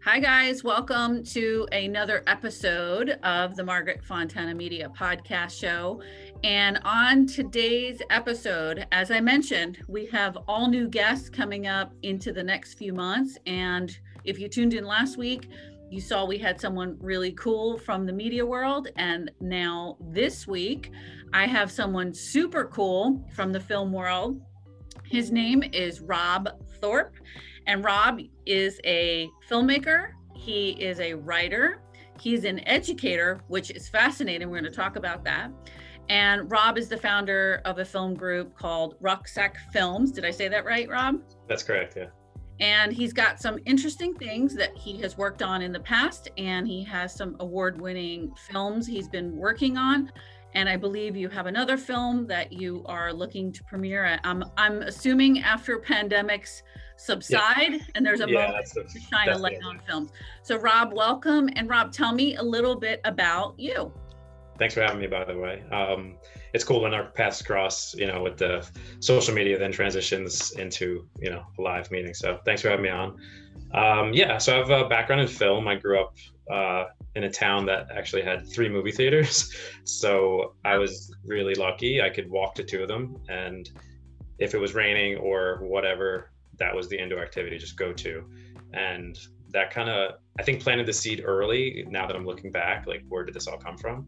Hi, guys. Welcome to another episode of the Margaret Fontana Media podcast show. And on today's episode, as I mentioned, we have all new guests coming up into the next few months. And if you tuned in last week, you saw we had someone really cool from the media world. And now this week, I have someone super cool from the film world. His name is Rob Thorpe. And Rob is a filmmaker, he is a writer, he's an educator, which is fascinating. We're going to talk about that. And Rob is the founder of a film group called Rucksack Films. Did I say that right, Rob? That's correct, yeah. And he's got some interesting things that he has worked on in the past, and he has some award-winning films he's been working on. And I believe you have another film that you are looking to premiere. I'm assuming after pandemics subside, and there's a moment to shine a light on films. So Rob, welcome. And Rob, tell me a little bit about you. Thanks for having me, by the way. It's cool when our paths cross, with the social media then transitions into, a live meeting. So thanks for having me on. So I have a background in film. I grew up in a town that actually had 3 movie theaters. So I was really lucky. I could walk to 2 of them. And if it was raining or whatever, that was the indoor activity, just go to. And that kind of, I think, planted the seed early. Now that I'm looking back, like, where did this all come from?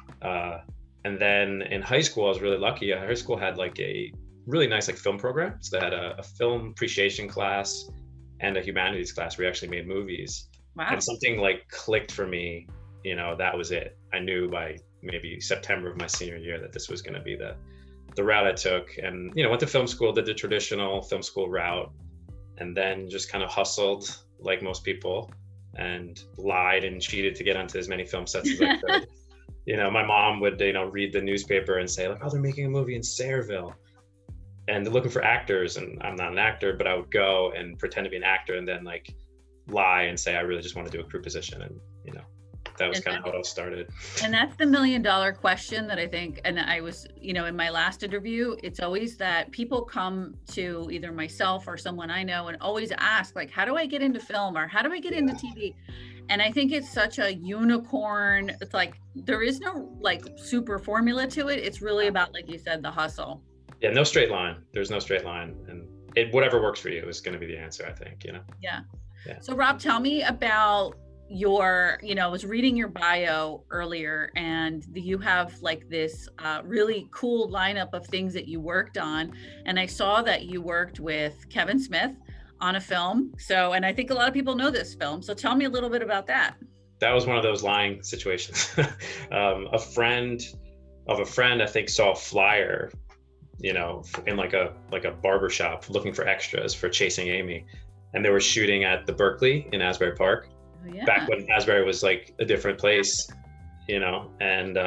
And then in high school, I was really lucky. High school had like a really nice film program. So they had a film appreciation class and a humanities class where we actually made movies. Wow. And something clicked for me, that was it. I knew by maybe September of my senior year that this was going to be the route I took. And, went to film school, did the traditional film school route, and then just kind of hustled like most people and lied and cheated to get onto as many film sets as I could. My mom would, read the newspaper and say, they're making a movie in Sayreville and they're looking for actors. And I'm not an actor, but I would go and pretend to be an actor and then lie and say, I really just want to do a crew position. And, that was kind of how it all started. And that's the $1 million question that I think, and I was, in my last interview, it's always that people come to either myself or someone I know and always ask, how do I get into film or how do I get into TV? And I think it's such a unicorn. It's there is no super formula to it. It's really about, like you said, the hustle. Yeah, no straight line. There's no straight line. And whatever works for you is going to be the answer, I think, Yeah. So Rob, tell me about your, I was reading your bio earlier, and you have this really cool lineup of things that you worked on. And I saw that you worked with Kevin Smith on a film. And I think a lot of people know this film. So tell me a little bit about that. That was one of those lying situations. A friend of a friend, I think, saw a flyer, in a barber shop looking for extras for Chasing Amy. And they were shooting at the Berkeley in Asbury Park. Oh, yeah. Back when Asbury was a different place, and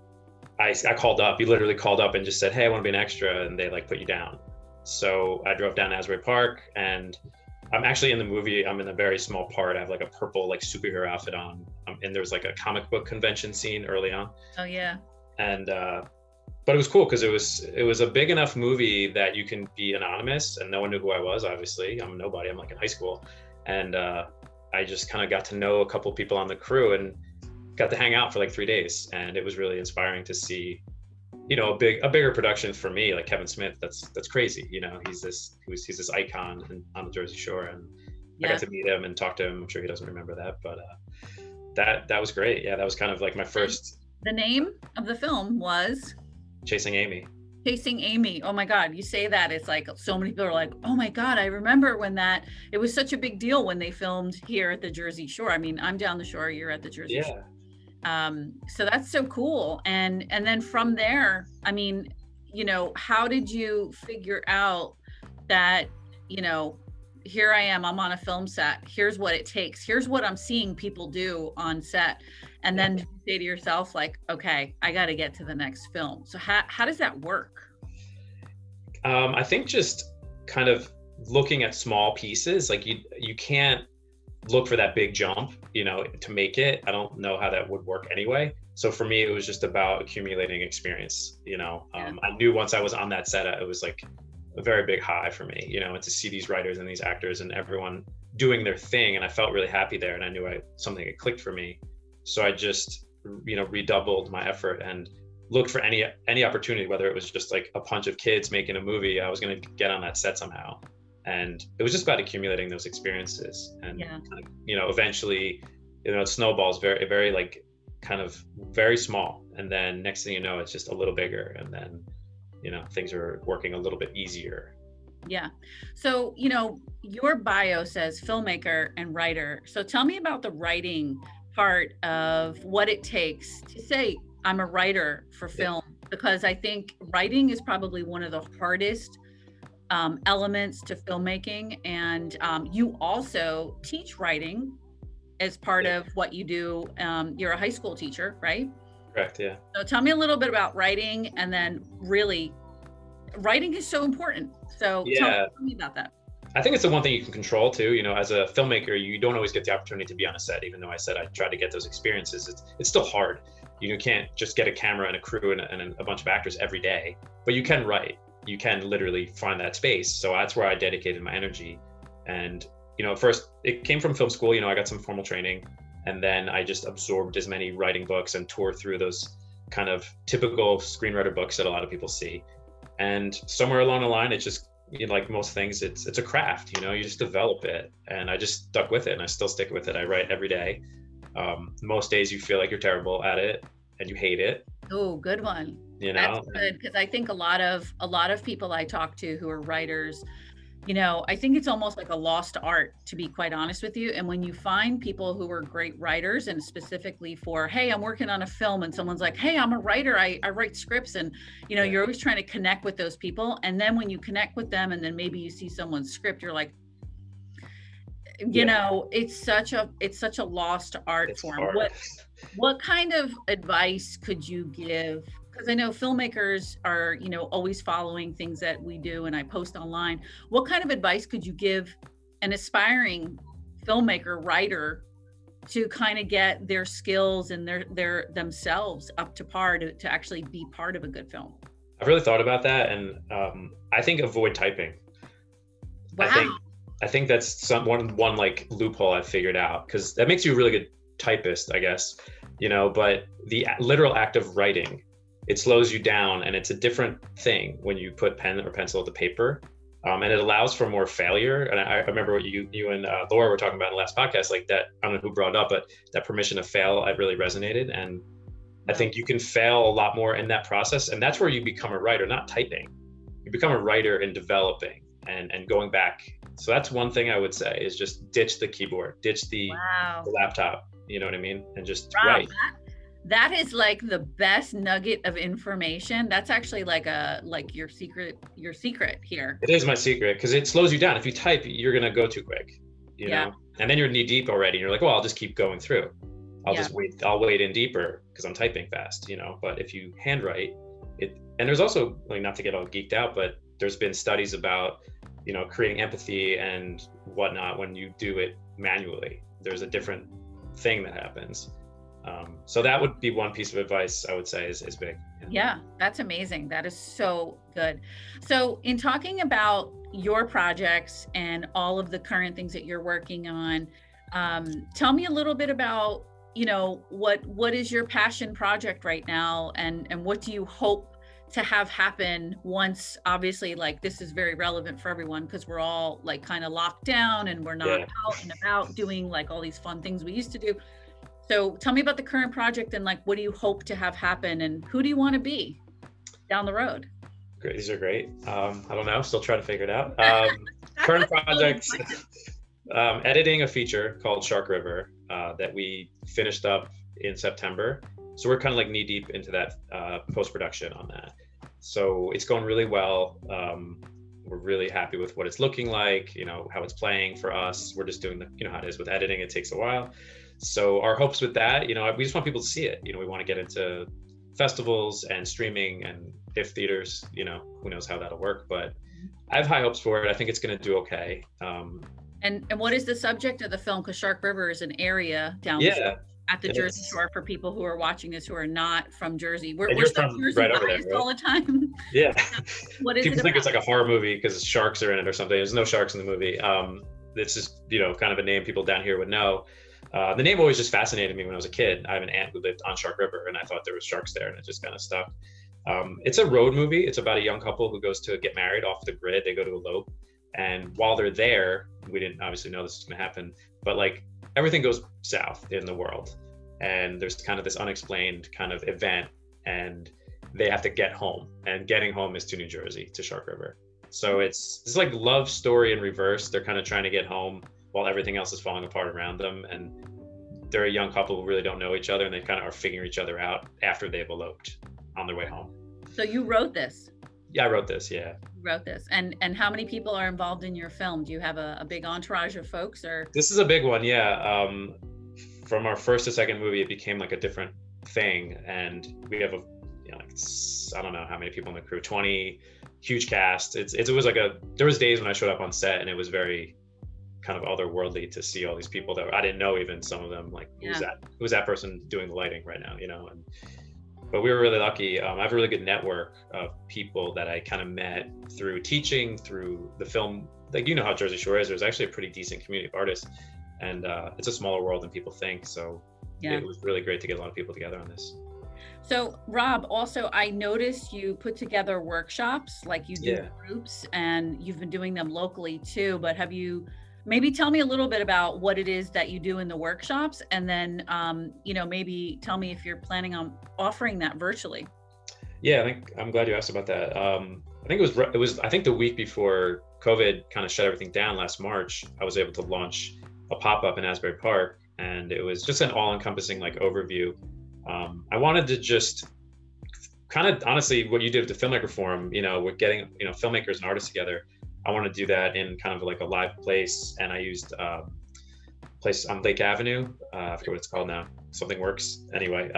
I called up. He literally called up and just said, hey, I want to be an extra. And they put you down. So I drove down Asbury Park, and I'm actually in the movie. I'm in a very small part. I have a purple superhero outfit on. And there was a comic book convention scene early on. Oh yeah. And but it was cool because it was a big enough movie that you can be anonymous and no one knew who I was. Obviously, I'm nobody. I'm in high school, and I just kind of got to know a couple people on the crew and got to hang out for 3 days. And it was really inspiring to see, a bigger production for me, like Kevin Smith. That's crazy. He's this icon on the Jersey Shore, and I got to meet him and talk to him. I'm sure he doesn't remember that, but that was great. Yeah, that was kind of my first. The name of the film was Chasing Amy. Chasing Amy. Oh my God. You say that. It's so many people are oh my God, I remember when it was such a big deal when they filmed here at the Jersey Shore. I mean, I'm down the shore, you're at the Jersey Shore. So that's so cool. And then from there, I mean, how did you figure out that, here I am, I'm on a film set. Here's what it takes. Here's what I'm seeing people do on set. And then you say to yourself, okay, I got to get to the next film. So how does that work? I think just kind of looking at small pieces, you can't look for that big jump, to make it. I don't know how that would work anyway. So for me, it was just about accumulating experience. I knew once I was on that set, it was a very big high for me, and to see these writers and these actors and everyone doing their thing, and I felt really happy there, and I knew something had clicked for me. So I just, redoubled my effort and looked for any opportunity, whether it was just like a bunch of kids making a movie, I was going to get on that set somehow. And it was just about accumulating those experiences, and kind of, eventually, it snowballs very, very, like, kind of very small, and then next thing you know, it's just a little bigger, and then things are working a little bit easier. Yeah. So, your bio says filmmaker and writer. So tell me about the writing part of what it takes to say I'm a writer for film, because I think writing is probably one of the hardest elements to filmmaking. And you also teach writing as part of what you do. You're a high school teacher, right? Correct. Yeah. So tell me a little bit about writing, and then really, writing is so important. So tell me about that. I think it's the one thing you can control too. As a filmmaker, you don't always get the opportunity to be on a set, even though I said I tried to get those experiences. It's still hard. You can't just get a camera and a crew and a bunch of actors every day, but you can write. You can literally find that space. So that's where I dedicated my energy. And, first it came from film school. I got some formal training, and then I just absorbed as many writing books and tore through those kind of typical screenwriter books that a lot of people see. And somewhere along the line, it's just, like most things, it's a craft, you just develop it. And I just stuck with it, and I still stick with it. I write every day. Most days you feel like you're terrible at it and you hate it. Oh, good one. That's good, because I think a lot of people I talk to who are writers, I think it's almost like a lost art, to be quite honest with you. And when you find people who are great writers, and specifically for, hey, I'm working on a film, and someone's like, hey, I'm a writer, I write scripts, and you're always trying to connect with those people. And then when you connect with them, and then maybe you see someone's script, you're like, it's such a lost art form. What kind of advice could you give? Because I know filmmakers are, always following things that we do, and I post online. What kind of advice could you give an aspiring filmmaker, writer, to kind of get their skills and their themselves up to par to actually be part of a good film? I've really thought about that, and I think avoid typing. Wow. I think that's one like loophole I've figured out, because that makes you a really good typist, I guess, but the literal act of writing, it slows you down, and it's a different thing when you put pen or pencil to paper, and it allows for more failure. And I remember what you and Laura were talking about in the last podcast, like that, I don't know who brought it up, but that permission to fail, it really resonated. And I think you can fail a lot more in that process, and that's where you become a writer, not typing. You become a writer in developing and going back. So that's one thing I would say, is just ditch the keyboard, ditch the laptop, you know what I mean? And just write. That is like the best nugget of information. That's actually like your secret here. It is my secret, because it slows you down. If you type, you're going to go too quick, you know, and then you're knee deep already. And you're like, well, I'll just keep going through. I'll wade in deeper because I'm typing fast, but if you handwrite it, and there's also, like, not to get all geeked out, but there's been studies about, creating empathy and whatnot when you do it manually. There's a different thing that happens. So that would be one piece of advice I would say is big. Yeah, that's amazing. That is so good. So in talking about your projects and all of the current things that you're working on, tell me a little bit about, what is your passion project right now, and what do you hope to have happen once, obviously, like, this is very relevant for everyone because we're all like kind of locked down and we're not out and about doing like all these fun things we used to do. So tell me about the current project, and like, what do you hope to have happen, and who do you want to be down the road? Great. These are great. I don't know. Still trying to figure it out. Current projects, editing a feature called Shark River that we finished up in September. So we're kind of like knee deep into that post-production on that. So it's going really well. We're really happy with what it's looking like, how it's playing for us. We're just doing how it is with editing. It takes a while. So our hopes with that, we just want people to see it. We want to get into festivals and streaming, and if theaters, who knows how that'll work, but I have high hopes for it. I think it's going to do okay. And what is the subject of the film? Because Shark River is an area down at the Jersey Shore, for people who are watching this who are not from Jersey. We're still Jersey right over there, right? All the time. Yeah. What is people it think about? It's like a horror movie because sharks are in it or something. There's no sharks in the movie. It's just, kind of a name people down here would know. The name always just fascinated me when I was a kid. I have an aunt who lived on Shark River, and I thought there was sharks there, and it just kind of stuck. It's a road movie. It's about a young couple who goes to get married off the grid. They go to elope, and while they're there, we didn't obviously know this was going to happen, but like everything goes south in the world, and there's kind of this unexplained kind of event, and they have to get home, and getting home is to New Jersey, to Shark River. So it's like love story in reverse. They're kind of trying to get home while everything else is falling apart around them, and they're a young couple who really don't know each other, and they kind of are figuring each other out after they've eloped on their way home. So you wrote this? Yeah, I wrote this. Yeah. You wrote this, and how many people are involved in your film? Do you have a big entourage of folks, or? This is a big one, yeah. From our first to second movie, it became like a different thing, and we have I don't know how many people in the crew, 20, huge cast. It was like there was days when I showed up on set and it was very kind of otherworldly to see all these people that I didn't know, even some of them, like who's that person doing the lighting right now, but we were really lucky. I have a really good network of people that I kind of met through teaching, through the film. Like, how Jersey Shore is, there's actually a pretty decent community of artists, and it's a smaller world than people think. So it was really great to get a lot of people together on this. So Rob, also, I noticed you put together workshops, like you do groups, and you've been doing them locally too, but maybe tell me a little bit about what it is that you do in the workshops, and then, maybe tell me if you're planning on offering that virtually. Yeah, I'm glad you asked about that. I think it was, I think the week before COVID kind of shut everything down last March, I was able to launch a pop-up in Asbury Park, and it was just an all-encompassing like overview. I wanted to just kind of, honestly, what you did with the Filmmaker Forum, with getting, filmmakers and artists together. I want to do that in kind of like a live place, and I used a place on Lake Avenue. I forget what it's called now. Something Works. Anyway.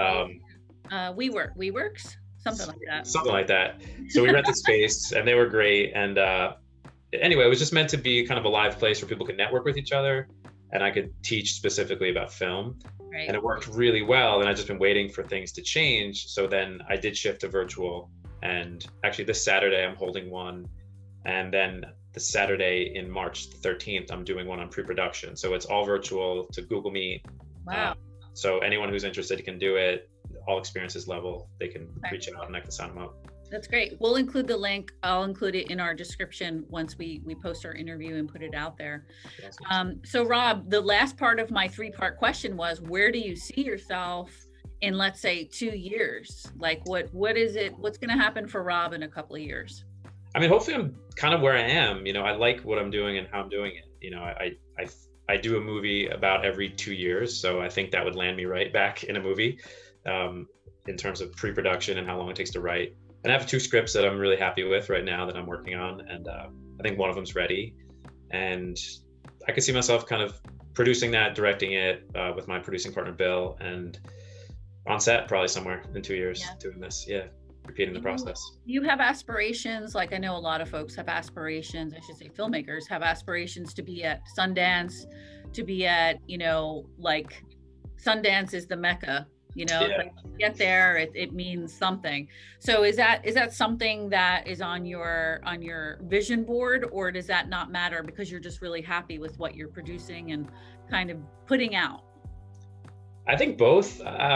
WeWorks, something like that. Something like that. So we rented space, and they were great. And anyway, it was just meant to be kind of a live place where people could network with each other, and I could teach specifically about film. Right. And it worked really well. And I've just been waiting for things to change. So then I did shift to virtual. And actually this Saturday I'm holding one. And then the Saturday in March 13th, I'm doing one on pre-production. So it's all virtual to Google Meet. Wow. So anyone who's interested can do it. All experiences level, they can reach out and I can sign them up. That's great. We'll include the link. I'll include it in our description once we post our interview and put it out there. So Rob, the last part of my 3-part question was, where do you see yourself in, let's say, 2 years? Like what's going to happen for Rob in a couple of years? I mean, hopefully I'm kind of where I am. I like what I'm doing and how I'm doing it. I do a movie about every 2 years. So I think that would land me right back in a movie in terms of pre-production and how long it takes to write. And I have 2 scripts that I'm really happy with right now that I'm working on. And I think one of them's ready. And I could see myself kind of producing that, directing it with my producing partner, Bill, and on set probably somewhere in 2 years doing this. Yeah. Repeating the process. You have aspirations, like I know a lot of folks have aspirations, I should say filmmakers have aspirations to be at Sundance, to be at, like Sundance is the Mecca, like get there, it means something. So is that something that is on your vision board, or does that not matter because you're just really happy with what you're producing and kind of putting out? I think both.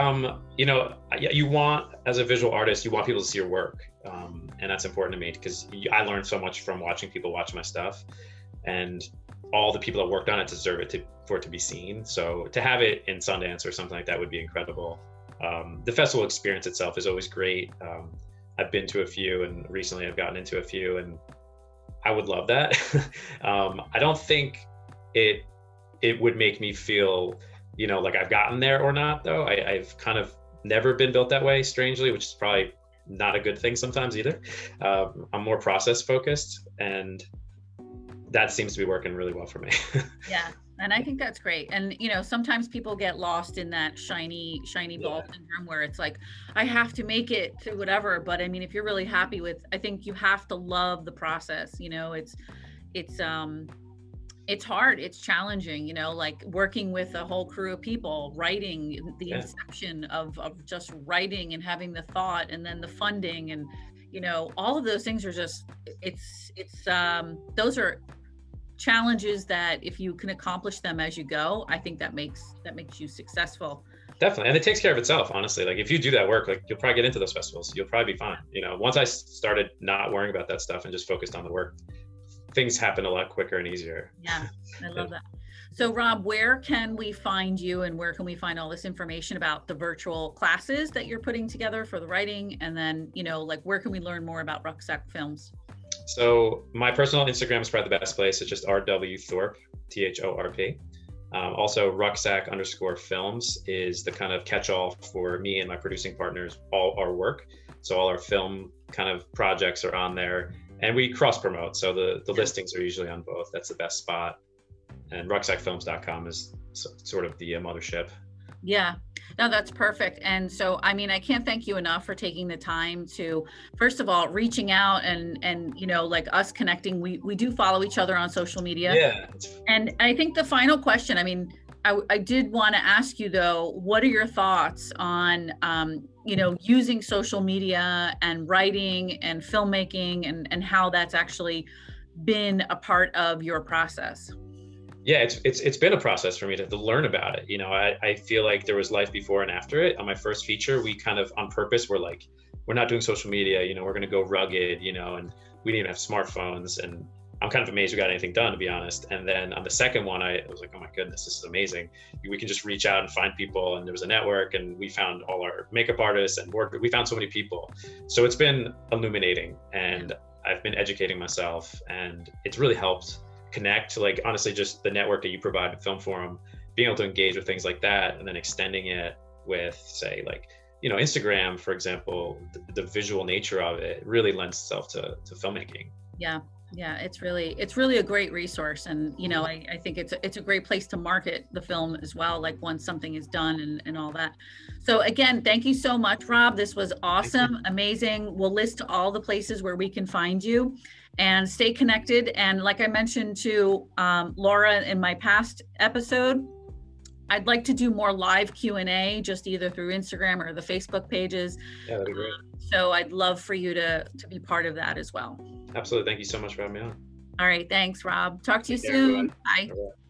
You want, as a visual artist, you want people to see your work, and that's important to me because I learned so much from watching people watch my stuff, and all the people that worked on it deserve it for it to be seen. So to have it in Sundance or something like that would be incredible. The festival experience itself is always great. I've been to a few, and recently I've gotten into a few, and I would love that. I don't think it would make me feel like I've gotten there or not, though. I've kind of never been built that way, strangely, which is probably not a good thing sometimes either. I'm more process focused, and that seems to be working really well for me. Yeah, and I think that's great. And sometimes people get lost in that shiny ball syndrome where it's like, I have to make it to whatever. But I mean, if you're really happy with, I think you have to love the process. It's hard, it's challenging, like working with a whole crew of people, writing, the inception of just writing and having the thought, and then the funding, and all of those things are just, those are challenges that if you can accomplish them as you go, I think that makes you successful. Definitely. And it takes care of itself, honestly. Like if you do that work, like you'll probably get into those festivals. You'll probably be fine. You know, once I started not worrying about that stuff and just focused on the work, things happen a lot quicker and easier. Yeah, I love that. So Rob, where can we find you and where can we find all this information about the virtual classes that you're putting together for the writing? And then, you know, like where can we learn more about Rucksack Films? So my personal Instagram is probably the best place. It's just RW Thorpe, THORP. Also, Rucksack_films is the kind of catch-all for me and my producing partners, all our work. So all our film kind of projects are on there, and we cross-promote. So the listings are usually on both. That's the best spot. And rucksackfilms.com is sort of the mothership. Yeah, no, that's perfect. And so, I mean, I can't thank you enough for taking the time to, first of all, reaching out and you know, like us connecting. We do follow each other on social media. Yeah. And I think the final question, I mean, I did want to ask you though, what are your thoughts on, you know, using social media and writing and filmmaking and how that's actually been a part of your process? Yeah, it's been a process for me to learn about it. You know, I feel like there was life before and after it. On my first feature, we kind of on purpose were like, we're not doing social media, you know, we're going to go rugged, you know, and we didn't even have smartphones. And I'm kind of amazed we got anything done, to be honest. And then on the second one, I was like, oh my goodness, this is amazing. We can just reach out and find people. And there was a network and we found all our makeup artists and we found so many people. So it's been illuminating and I've been educating myself and it's really helped connect. Like honestly, just the network that you provide at Film Forum, being able to engage with things like that and then extending it with say like, you know, Instagram, for example, the visual nature of it really lends itself to filmmaking. Yeah, it's really a great resource. And, you know, I think it's a great place to market the film as well, like once something is done and all that. So again, thank you so much, Rob. This was awesome, amazing. We'll list all the places where we can find you and stay connected. And like I mentioned to Laura in my past episode, I'd like to do more live Q&A, just either through Instagram or the Facebook pages. Yeah, that'd be great. So I'd love for you to be part of that as well. Absolutely. Thank you so much for having me on. All right. Thanks, Rob. Talk to you soon. Everyone. Bye.